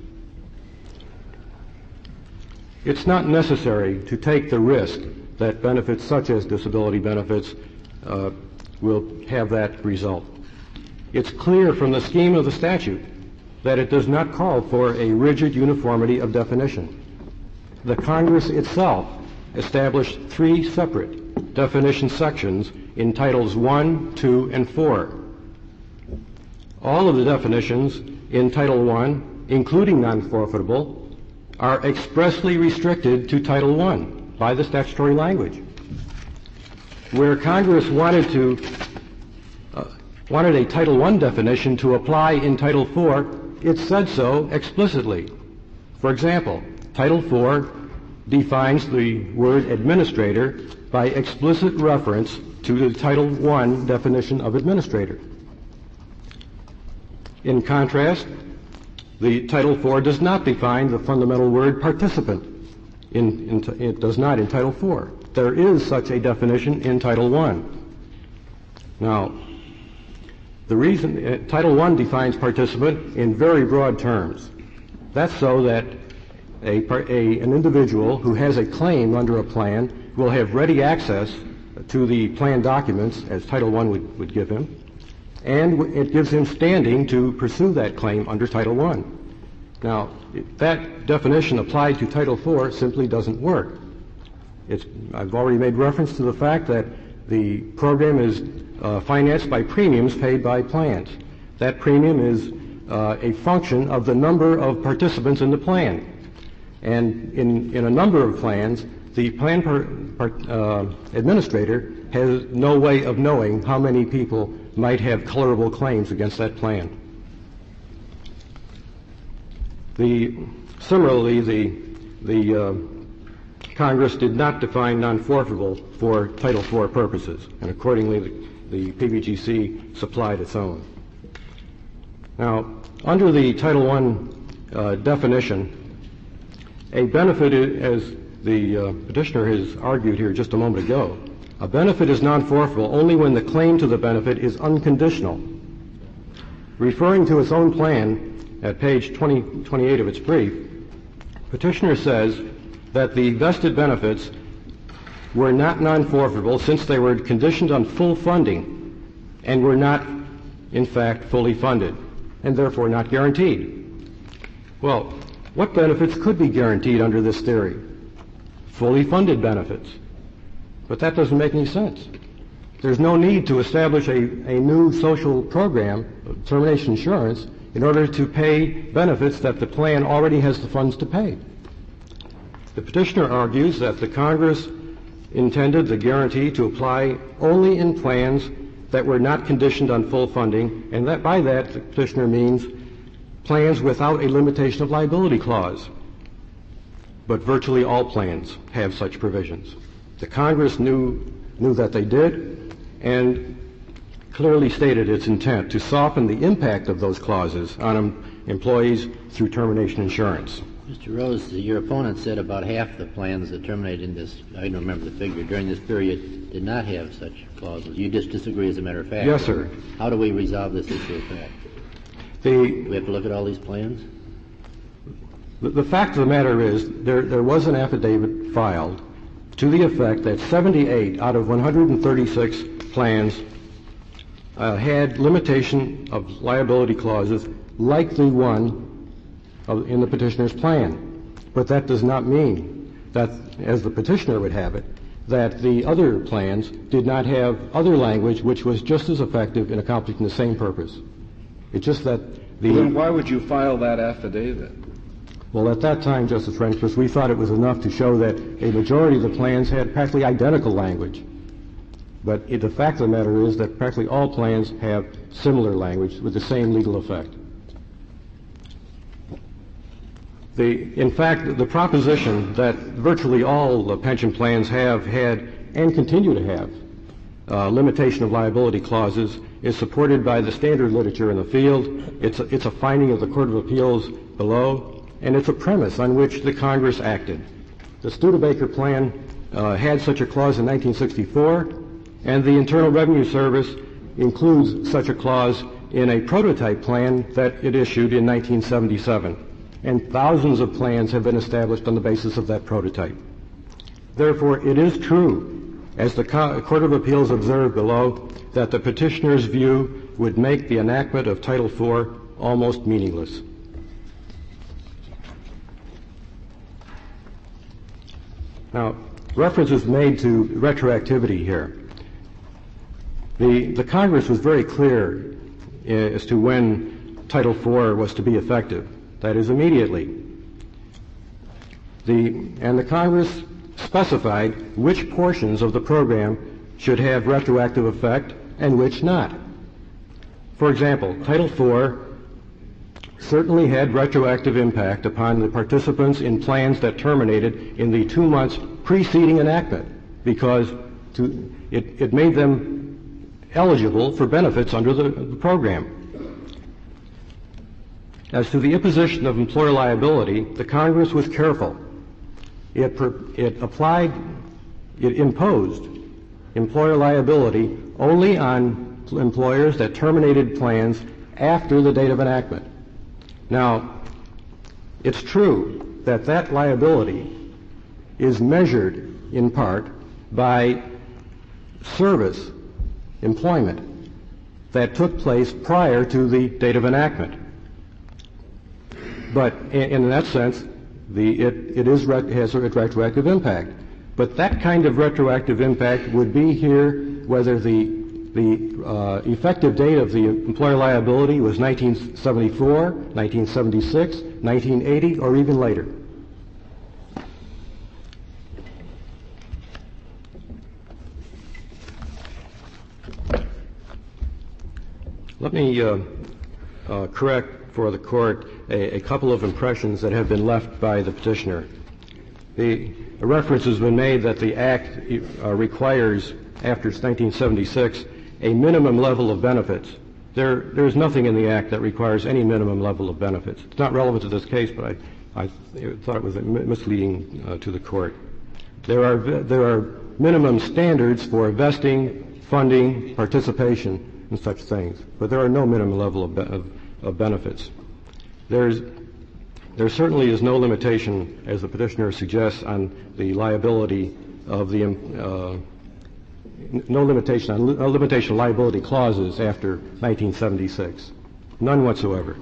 F: It's not necessary to take the risk that benefits such as disability benefits will have that result. It's clear from the scheme of the statute that it does not call for a rigid uniformity of definition. The Congress itself established 3 separate definition sections in Titles I, II, and IV. All of the definitions in Title I, including non-forfeitable, are expressly restricted to Title I by the statutory language. Where Congress wanted a Title I definition to apply in Title IV, it said so explicitly. For example, Title IV defines the word administrator by explicit reference to the Title I definition of administrator. In contrast, the Title IV does not define the fundamental word participant. It does not in Title IV. There is such a definition in Title I. Now, the reason Title I defines participant in very broad terms. That's so that an individual who has a claim under a plan will have ready access to the plan documents, as Title I would give him, and it gives him standing to pursue that claim under Title I. Now, that definition applied to Title IV simply doesn't work. I've already made reference to the fact that the program is financed by premiums paid by plans. That premium is a function of the number of participants in the plan. And in a number of plans, the plan administrator has no way of knowing how many people might have colorable claims against that plan. Similarly, the Congress did not define non-forfeitable for Title IV purposes, and accordingly the PBGC supplied its own. Now, under the Title I definition, a benefit, as the petitioner has argued here just a moment ago, a benefit is non-forfeitable only when the claim to the benefit is unconditional. Referring to its own plan at page 28 of its brief, petitioner says that the vested benefits were not non-forfeitable since they were conditioned on full funding and were not, in fact, fully funded, and therefore not guaranteed. Well, what benefits could be guaranteed under this theory? Fully funded benefits. But that doesn't make any sense. There's no need to establish a new social program, termination insurance, in order to pay benefits that the plan already has the funds to pay. The petitioner argues that the Congress intended the guarantee to apply only in plans that were not conditioned on full funding, and that by that the petitioner means plans without a limitation of liability clause. But virtually all plans have such provisions. The Congress knew that they did and clearly stated its intent to soften the impact of those clauses on employees through termination insurance.
D: Mr. Rose, your opponent said about half the plans that terminated in this, I don't remember the figure, during this period did not have such clauses. You just disagree as a matter of fact?
F: Yes, sir.
D: How do we resolve this issue of fact? Do we have to look at all these plans?
F: The fact of the matter is there was an affidavit filed to the effect that 78 out of 136 plans had limitation of liability clauses like the one in the petitioner's plan. But that does not mean that, as the petitioner would have it, that the other plans did not have other language which was just as effective in accomplishing the same purpose. It's just that
C: then why would you file that affidavit?
F: Well, at that time, Justice Rehnquist, we thought it was enough to show that a majority of the plans had practically identical language. But the fact of the matter is that practically all plans have similar language with the same legal effect. In fact, the proposition that virtually all pension plans have had and continue to have limitation of liability clauses is supported by the standard literature in the field. It's a finding of the Court of Appeals below, and it's a premise on which the Congress acted. The Studebaker plan had such a clause in 1964, and the Internal Revenue Service includes such a clause in a prototype plan that it issued in 1977. And thousands of plans have been established on the basis of that prototype. Therefore, it is true, as the Court of Appeals observed below, that the petitioner's view would make the enactment of Title IV almost meaningless. Now, reference is made to retroactivity here. The Congress was very clear as to when Title IV was to be effective. That is, immediately. And the Congress specified which portions of the program should have retroactive effect and which not. For example, Title IV certainly had retroactive impact upon the participants in plans that terminated in the 2 months preceding enactment, because it made them eligible for benefits under the program. As to the imposition of employer liability, the Congress was careful. It imposed employer liability only on employers that terminated plans after the date of enactment. Now, it's true that that liability is measured in part by service, employment, that took place prior to the date of enactment. But in that sense, it has a retroactive impact. But that kind of retroactive impact would be here whether the effective date of the employer liability was 1974, 1976, 1980, or even later. Let me correct for the Court a couple of impressions that have been left by the petitioner. A reference has been made that the Act requires, after 1976, a minimum level of benefits. There is nothing in the Act that requires any minimum level of benefits. It's not relevant to this case, but I thought it was misleading to the Court. There are minimum standards for vesting, funding, participation, and such things, but there are no minimum level of benefits. There certainly is no limitation, as the petitioner suggests, on the liability of the no limitation on liability clauses after 1976, none whatsoever.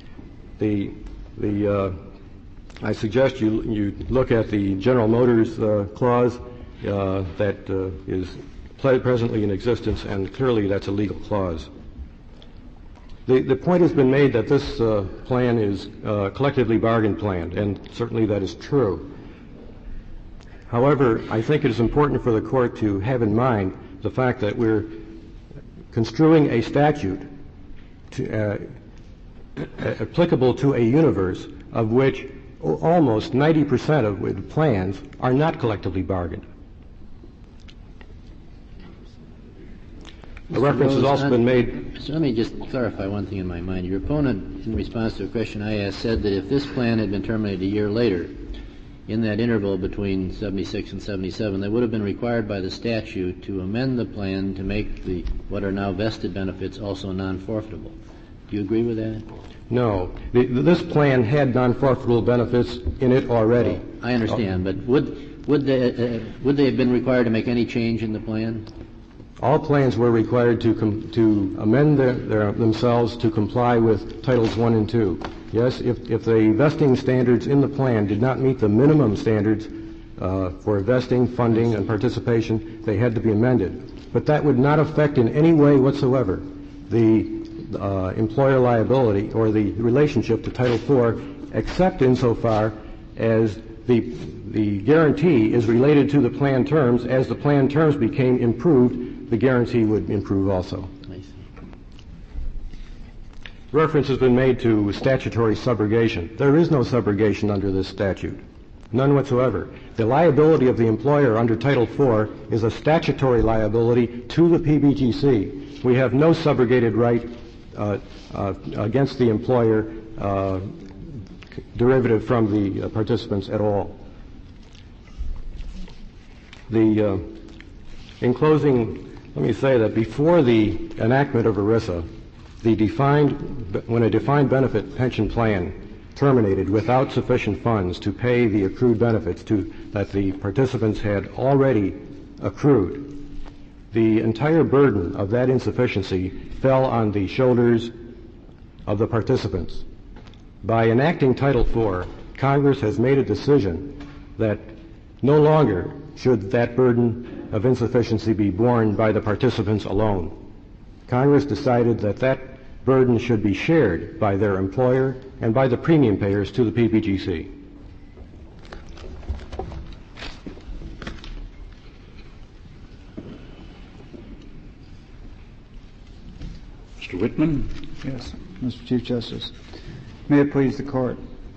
F: I suggest you look at the General Motors clause that is presently in existence, and clearly that's a legal clause. The point has been made that this plan is collectively bargain planned, and certainly that is true. However, I think it is important for the Court to have in mind the fact that we're construing a statute applicable to a universe of which almost 90% of the plans are not collectively bargained. A reference has also been made.
D: So let me just clarify one thing in my mind. Your opponent, in response to a question I asked, said that if this plan had been terminated a year later, in that interval between 76 and 77, they would have been required by the statute to amend the plan to make what are now vested benefits also non-forfeitable. Do you agree with that?
F: No. This plan had non-forfeitable benefits in it already.
D: I understand, but would they have been required to make any change in the plan?
F: All plans were required to amend themselves to comply with Titles 1 and 2. Yes, if the vesting standards in the plan did not meet the minimum standards for vesting, funding, and participation, they had to be amended. But that would not affect in any way whatsoever the employer liability or the relationship to Title IV, except insofar as the guarantee is related to the plan terms. As the plan terms became improved, the guarantee would improve also. Reference has been made to statutory subrogation. There is no subrogation under this statute. None whatsoever. The liability of the employer under Title IV is a statutory liability to the PBGC. We have no subrogated right against the employer derivative from the participants at all. In closing, let me say that before the enactment of ERISA, when a defined benefit pension plan terminated without sufficient funds to pay the accrued benefits that the participants had already accrued, the entire burden of that insufficiency fell on the shoulders of the participants. By enacting Title IV, Congress has made a decision that no longer should that burden of insufficiency be borne by the participants alone. Congress decided that that burden should be shared by their employer and by the premium payers to the PBGC.
A: Mr. Whitman?
H: Yes, Mr. Chief Justice. May it please the Court.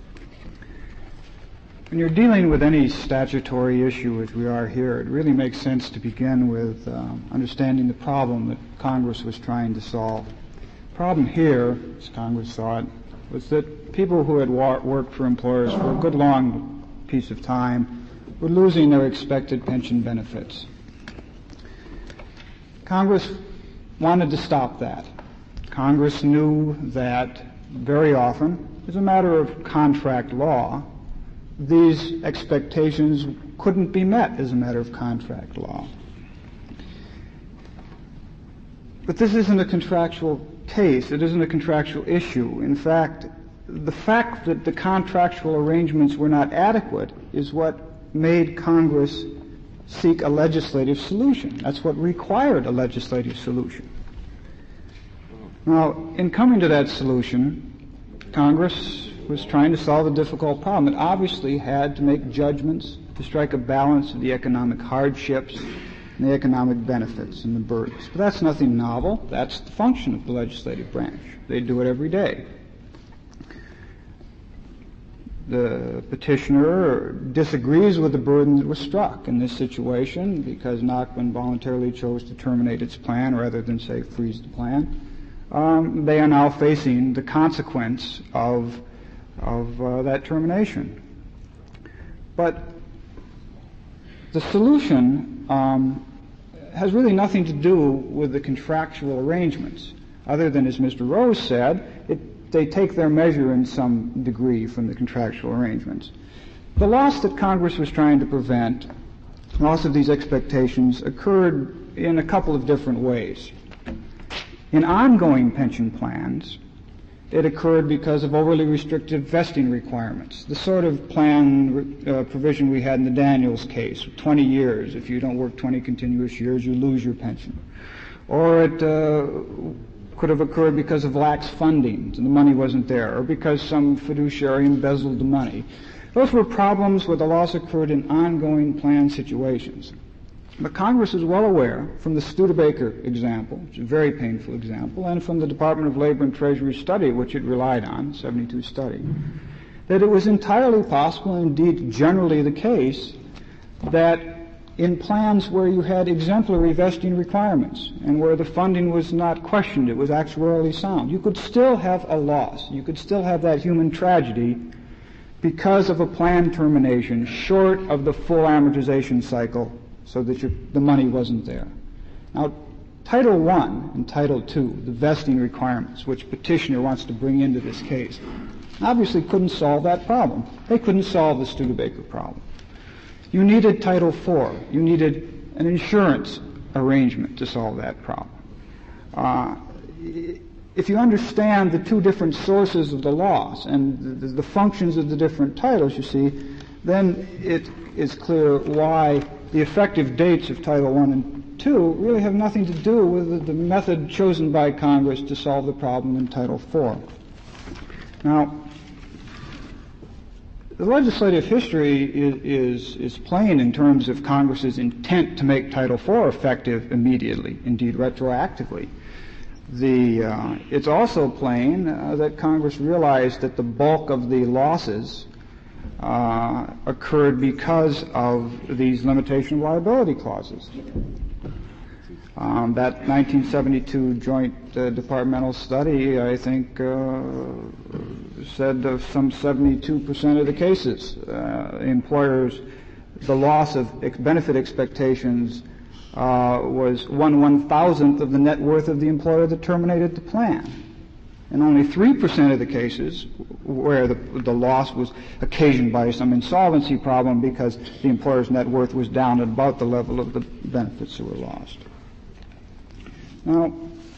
H: When you're dealing with any statutory issue as we are here, it really makes sense to begin with understanding the problem that Congress was trying to solve. The problem here, as Congress saw it, was that people who had worked for employers for a good long piece of time were losing their expected pension benefits. Congress wanted to stop that. Congress knew that very often, as a matter of contract law, these expectations couldn't be met as a matter of contract law. But this isn't a contractual case. It isn't a contractual issue. In fact, the fact that the contractual arrangements were not adequate is what made Congress seek a legislative solution. That's what required a legislative solution. Now, in coming to that solution, Congress was trying to solve a difficult problem. It obviously had to make judgments to strike a balance of the economic hardships and the economic benefits and the burdens. But that's nothing novel. That's the function of the legislative branch. They do it every day. The petitioner disagrees with the burden that was struck in this situation because Nachman voluntarily chose to terminate its plan rather than, say, freeze the plan. They are now facing the consequence of that termination. But the solution has really nothing to do with the contractual arrangements, other than, as Mr. Rose said, they take their measure in some degree from the contractual arrangements. The loss that Congress was trying to prevent, loss of these expectations, occurred in a couple of different ways. In ongoing pension plans, it occurred because of overly restrictive vesting requirements, the sort of plan provision we had in the Daniels case, 20 years. If you don't work 20 continuous years, you lose your pension. Or it could have occurred because of lax funding, and the money wasn't there, or because some fiduciary embezzled the money. Those were problems where the loss occurred in ongoing plan situations. But Congress is well aware, from the Studebaker example, which is a very painful example, and from the Department of Labor and Treasury study, which it relied on, 72 study, that it was entirely possible, and indeed generally the case, that in plans where you had exemplary vesting requirements and where the funding was not questioned, it was actuarially sound, you could still have a loss. You could still have that human tragedy because of a plan termination short of the full amortization cycle, so that the money wasn't there. Now, Title I and Title II, the vesting requirements, which petitioner wants to bring into this case, obviously couldn't solve that problem. They couldn't solve the Studebaker problem. You needed Title IV. You needed an insurance arrangement to solve that problem. If you understand the two different sources of the loss and the functions of the different titles, you see then it is clear why the effective dates of Title I and II really have nothing to do with the method chosen by Congress to solve the problem in Title IV. Now, the legislative history is plain in terms of Congress's intent to make Title IV effective immediately, indeed retroactively. It's also plain that Congress realized that the bulk of the losses occurred because of these limitation of liability clauses. That 1972 joint departmental study, I think, said of some 72% of the cases, employers, the loss of benefit expectations was 1/1000th of the net worth of the employer that terminated the plan. And only 3% of the cases where the loss was occasioned by some insolvency problem because the employer's net worth was down at about the level of the benefits that were lost. Now,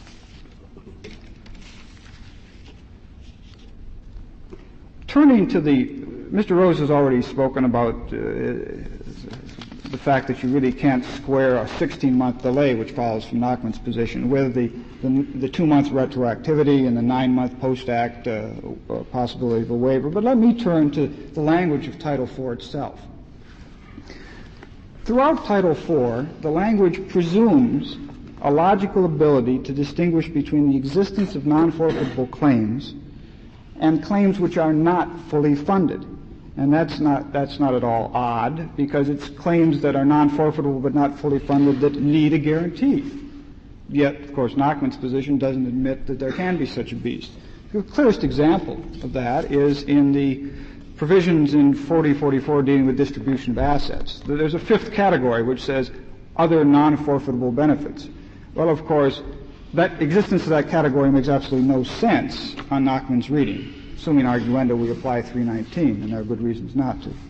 H: turning to Mr. Rose has already spoken about the fact that you really can't square a 16-month delay, which follows from Nachman's position, with the 2-month retroactivity and the 9-month post-act possibility of a waiver. But let me turn to the language of Title IV itself. Throughout Title IV, the language presumes a logical ability to distinguish between the existence of non-forfeitable claims and claims which are not fully funded. And that's not at all odd, because it's claims that are non-forfeitable but not fully funded that need a guarantee. Yet, of course, Nachman's position doesn't admit that there can be such a beast. The clearest example of that is in the provisions in 4044 dealing with distribution of assets. There's a fifth category which says other non-forfeitable benefits. Well, of course, that existence of that category makes absolutely no sense on Nachman's reading. Assuming arguendo, we apply 319, and there are good reasons not to.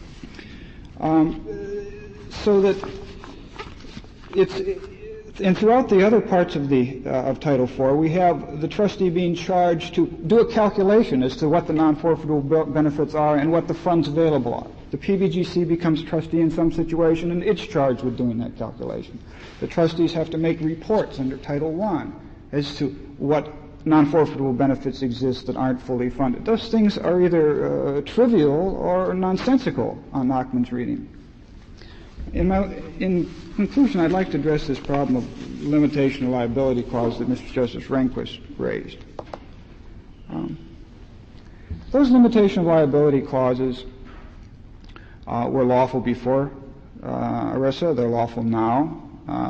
H: So that and throughout the other parts of of Title IV, we have the trustee being charged to do a calculation as to what the non-forfeitable benefits are and what the funds available are. The PBGC becomes trustee in some situation, and it's charged with doing that calculation. The trustees have to make reports under Title I as to what non-forfeitable benefits exist that aren't fully funded. Those things are either trivial or nonsensical on Nachman's reading. In conclusion, I'd like to address this problem of limitation of liability clause that Mr. Justice Rehnquist raised. Those limitation of liability clauses were lawful before ERISA. They're lawful now.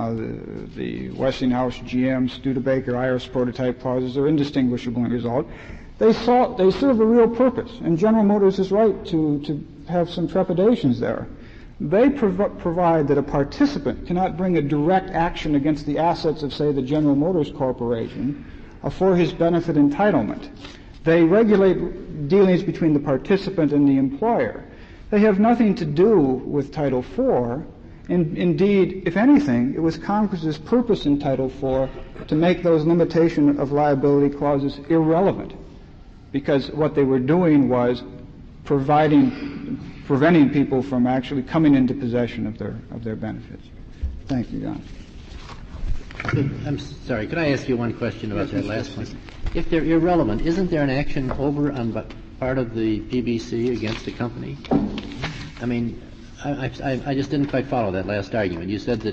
H: The Westinghouse, GM, Studebaker, Iris prototype clauses are indistinguishable in result. They serve a real purpose, and General Motors is right to have some trepidations there. They provide that a participant cannot bring a direct action against the assets of, say, the General Motors Corporation for his benefit entitlement. They regulate dealings between the participant and the employer. They have nothing to do with Title IV. Indeed, if anything, it was Congress's purpose in Title IV to make those limitation of liability clauses irrelevant, because what they were doing was preventing people from actually coming into possession of their benefits. Thank you, John.
D: I'm sorry. Could I ask you one question about that last one? If they're irrelevant, isn't there an action over on part of the PBC against the company? I mean, I just didn't quite follow that last argument. You said that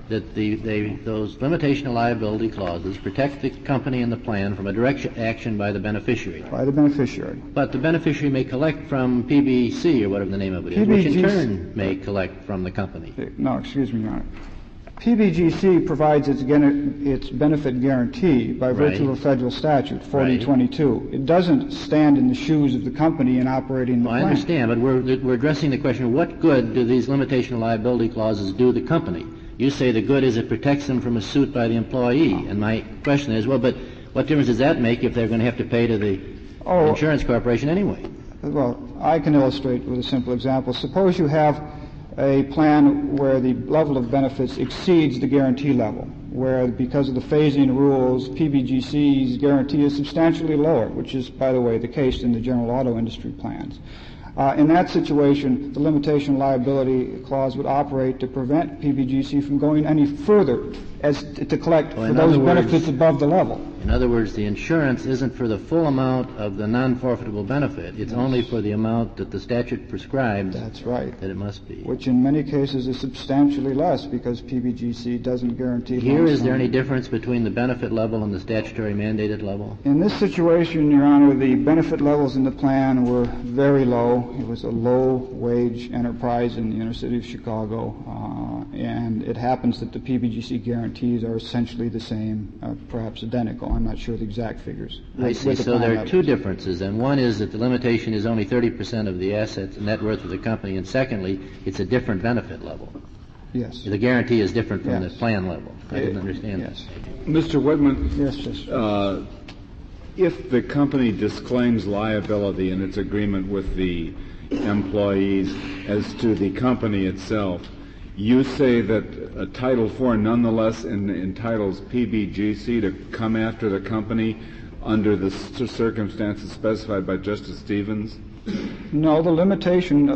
D: those limitation of liability clauses protect the company and the plan from a direct action by the beneficiary.
H: By the beneficiary.
D: But the beneficiary may collect from PBC, or whatever the name of it is, which in turn may collect from the company.
H: No, excuse me, Your Honor. PBGC provides its benefit guarantee by virtue of federal statute, 4022. Right. It doesn't stand in the shoes of the company in operating the plan.
D: I understand, but we're addressing the question of what good do these limitation of liability clauses do the company? You say the good is it protects them from a suit by the employee. And my question is, well, but what difference does that make if they're going to have to pay to the insurance corporation anyway?
H: Well, I can illustrate with a simple example. Suppose you have a plan where the level of benefits exceeds the guarantee level, where because of the phasing rules, PBGC's guarantee is substantially lower, which is, by the way, the case in the general auto industry plans. In that situation, the limitation liability clause would operate to prevent PBGC from going any further as to collect for those benefits above the level.
D: In other words, the insurance isn't for the full amount of the non-forfeitable benefit. It's only for the amount that the statute prescribes.
H: That's right.
D: That it must be.
H: Which in many cases is substantially less because PBGC doesn't guarantee.
D: Here, is there any difference between the benefit level and the statutory mandated level?
H: In this situation, Your Honor, the benefit levels in the plan were very low. It was a low-wage enterprise in the inner city of Chicago, and it happens that the PBGC guarantees are essentially the same, perhaps identical. I'm not sure the exact figures.
D: I see. So there are two differences, and one is that the limitation is only 30% of the assets net worth of the company, and secondly, it's a different benefit level.
H: Yes.
D: The guarantee is different from the plan level. I didn't understand
H: yes.
D: that.
C: Mr. Whitman,
H: yes, yes.
C: If the company disclaims liability in its agreement with the employees as to the company itself, you say that Title IV nonetheless entitles PBGC to come after the company under the circumstances specified by Justice Stevens?
H: No, the limitation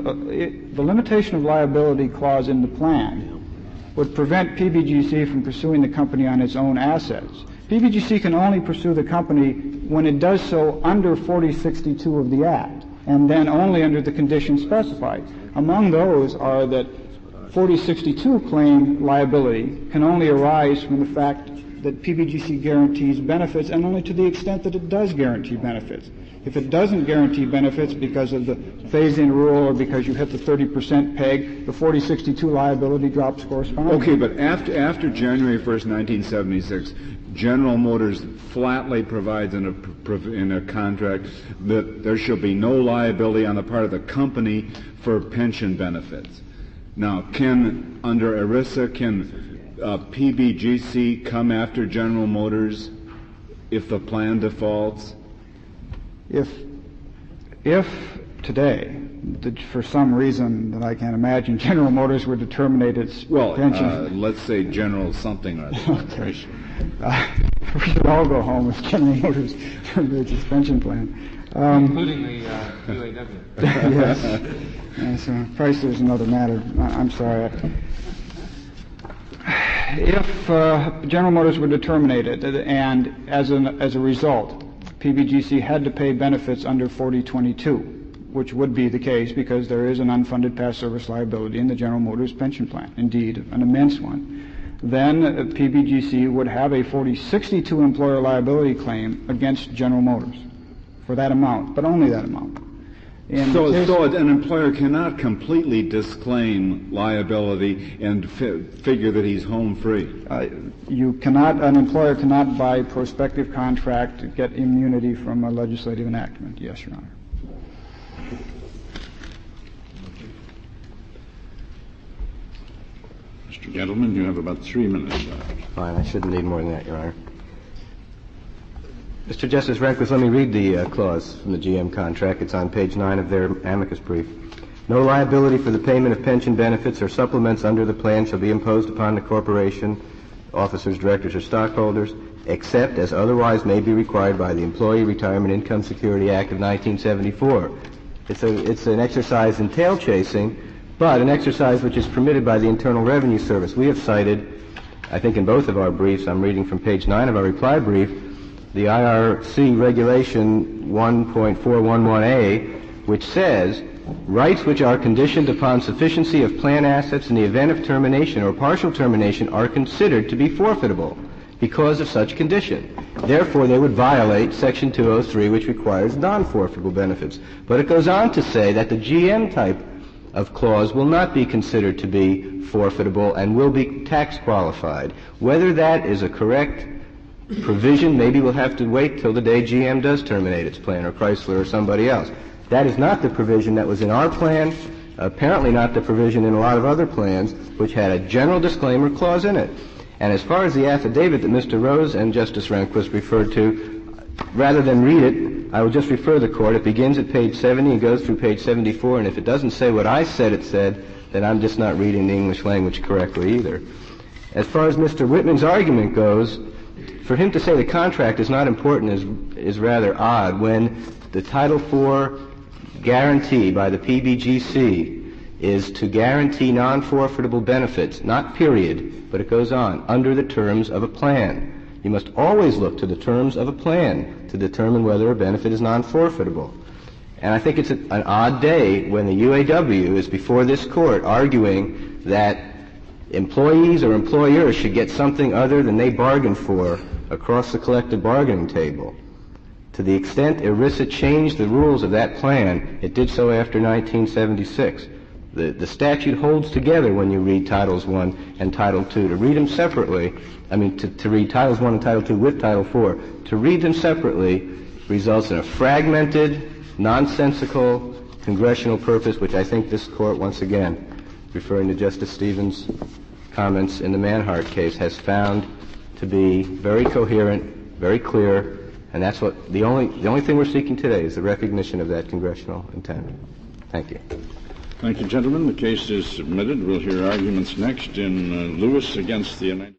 H: of liability clause in the plan would prevent PBGC from pursuing the company on its own assets. PBGC can only pursue the company when it does so under 4062 of the Act, and then only under the conditions specified. Among those are that 4062 claim liability can only arise from the fact that PBGC guarantees benefits, and only to the extent that it does guarantee benefits. If it doesn't guarantee benefits because of the phase-in rule or because you hit the 30% peg, the 4062 liability drops correspondingly.
C: Okay, but after January 1st, 1976, General Motors flatly provides in a contract that there shall be no liability on the part of the company for pension benefits. Now, under ERISA, can PBGC come after General Motors if the plan defaults?
H: If today, for some reason that I can't imagine, General Motors were to terminate its pension.
C: Let's say General something or other.
H: Okay. We should all go home if General Motors terminates its pension plan.
E: Including the UAW.
H: Yes. Chrysler's another matter. I'm sorry. If General Motors were to terminate it, and as a result, PBGC had to pay benefits under 4022, which would be the case because there is an unfunded past service liability in the General Motors pension plan, indeed, an immense one, then PBGC would have a 4062 employer liability claim against General Motors for that amount, but only that amount.
C: So an employer cannot completely disclaim liability and figure that he's home free.
H: An employer cannot, by prospective contract, get immunity from a legislative enactment. Yes, Your Honor.
A: Mr. Gentleman, you have about 3 minutes left.
B: Fine, I shouldn't need more than that, Your Honor. Mr. Justice Rehnquist, let me read the clause from the GM contract. It's on page 9 of their amicus brief. No liability for the payment of pension benefits or supplements under the plan shall be imposed upon the corporation, officers, directors, or stockholders, except as otherwise may be required by the Employee Retirement Income Security Act of 1974. It's an exercise in tail chasing, but an exercise which is permitted by the Internal Revenue Service. We have cited, I think in both of our briefs, I'm reading from page 9 of our reply brief, the IRC Regulation 1.411A, which says, rights which are conditioned upon sufficiency of plan assets in the event of termination or partial termination are considered to be forfeitable because of such condition. Therefore, they would violate Section 203, which requires non-forfeitable benefits. But it goes on to say that the GM type of clause will not be considered to be forfeitable and will be tax qualified. Whether that is a correct provision, maybe we'll have to wait till the day GM does terminate its plan, or Chrysler or somebody else. That is not the provision that was in our plan, apparently not the provision in a lot of other plans, which had a general disclaimer clause in it. And as far as the affidavit that Mr. Rose and Justice Rehnquist referred to, rather than read it, I will just refer the Court. It begins at page 70 and goes through page 74, and if it doesn't say what I said it said, then I'm just not reading the English language correctly either. As far as Mr. Whitman's argument goes, for him to say the contract is not important is rather odd when the Title IV guarantee by the PBGC is to guarantee non-forfeitable benefits, not period, but it goes on, under the terms of a plan. You must always look to the terms of a plan to determine whether a benefit is non-forfeitable. And I think it's an odd day when the UAW is before this court arguing that employees or employers should get something other than they bargained for across the collective bargaining table. To the extent ERISA changed the rules of that plan, it did so after 1976. The statute holds together when you read Titles I and Title II. To read them separately, to read Titles I and Title II with Title IV, to read them separately results in a fragmented, nonsensical congressional purpose, which I think this court, once again, referring to Justice Stevens' comments in the Manhart case, has found to be very coherent, very clear, and that's what the only thing we're seeking today is the recognition of that congressional intent. Thank you.
A: Thank you, gentlemen. The case is submitted. We'll hear arguments next in Lewis against the United